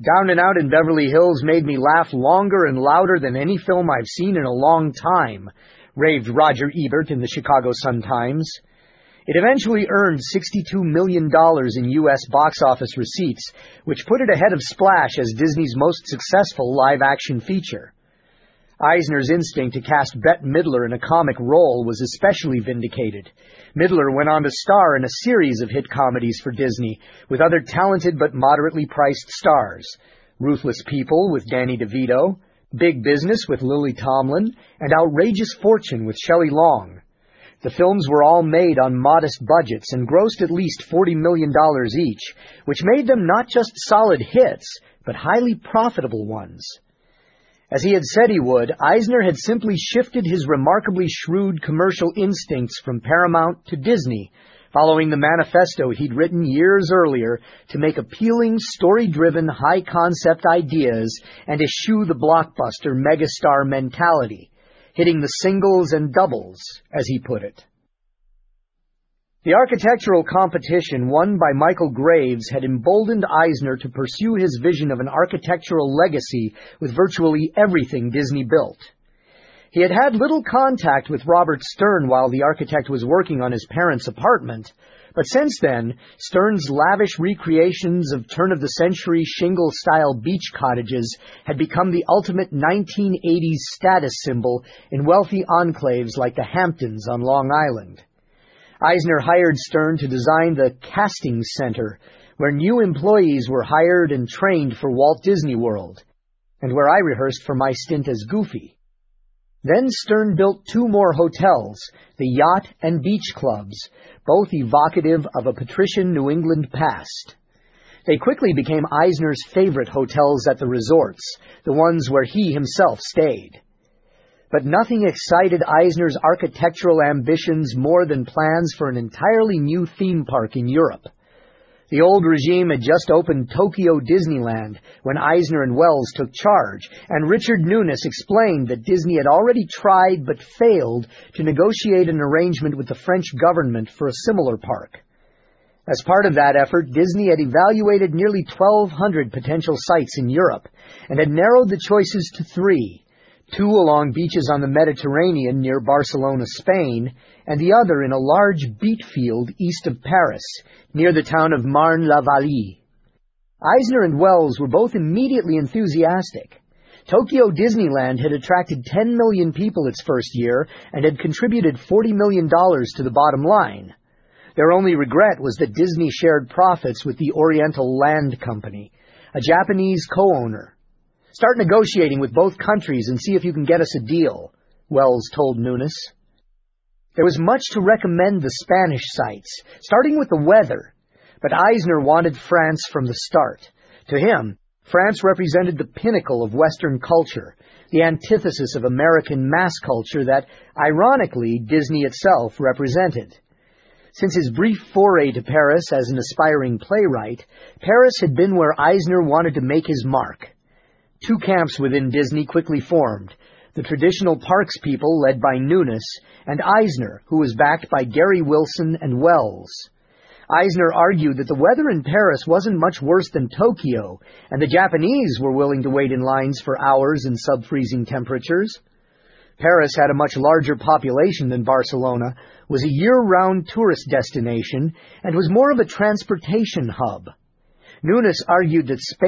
Down and Out in Beverly Hills made me laugh longer and louder than any film I've seen in a long time, raved Roger Ebert in the Chicago Sun-Times. It eventually earned $62 million in U.S. box office receipts, which put it ahead of Splash as Disney's most successful live-action feature. Eisner's instinct to cast Bette Midler in a comic role was especially vindicated. Midler went on to star in a series of hit comedies for Disney, with other talented but moderately priced stars: Ruthless People with Danny DeVito, Big Business with Lily Tomlin, and Outrageous Fortune with Shelley Long. The films were all made on modest budgets and grossed at least $40 million each, which made them not just solid hits, but highly profitable ones. As he had said he would, Eisner had simply shifted his remarkably shrewd commercial instincts from Paramount to Disney, following the manifesto he'd written years earlier to make appealing, story-driven, high-concept ideas and eschew the blockbuster megastar mentality, hitting the singles and doubles, as he put it. The architectural competition won by Michael Graves had emboldened Eisner to pursue his vision of an architectural legacy with virtually everything Disney built. He had had little contact with Robert Stern while the architect was working on his parents' apartment, but since then, Stern's lavish recreations of turn-of-the-century shingle-style beach cottages had become the ultimate 1980s status symbol in wealthy enclaves like the Hamptons on Long Island. Eisner hired Stern to design the Casting Center, where new employees were hired and trained for Walt Disney World, and where I rehearsed for my stint as Goofy. Then Stern built 2 more hotels, the Yacht and Beach Clubs, both evocative of a patrician New England past. They quickly became Eisner's favorite hotels at the resorts, the ones where he himself stayed. But nothing excited Eisner's architectural ambitions more than plans for an entirely new theme park in Europe. The old regime had just opened Tokyo Disneyland when Eisner and Wells took charge, and Richard Nunes explained that Disney had already tried but failed to negotiate an arrangement with the French government for a similar park. As part of that effort, Disney had evaluated nearly 1,200 potential sites in Europe and had narrowed the choices to 3. 2 along beaches on the Mediterranean near Barcelona, Spain, and the other in a large beet field east of Paris, near the town of Marne-la-Vallée. Eisner and Wells were both immediately enthusiastic. Tokyo Disneyland had attracted 10 million people its first year and had contributed $40 million to the bottom line. Their only regret was that Disney shared profits with the Oriental Land Company, a Japanese co-owner. "Start negotiating with both countries and see if you can get us a deal," Wells told Nunes. There was much to recommend the Spanish sites, starting with the weather, but Eisner wanted France from the start. To him, France represented the pinnacle of Western culture, the antithesis of American mass culture that, ironically, Disney itself represented. Since his brief foray to Paris as an aspiring playwright, Paris had been where Eisner wanted to make his mark. 2 camps within Disney quickly formed: the traditional parks people led by Nunes, and Eisner, who was backed by Gary Wilson and Wells. Eisner argued that the weather in Paris wasn't much worse than Tokyo, and the Japanese were willing to wait in lines for hours in sub-freezing temperatures. Paris had a much larger population than Barcelona, was a year-round tourist destination, and was more of a transportation hub. Nunes argued that Spain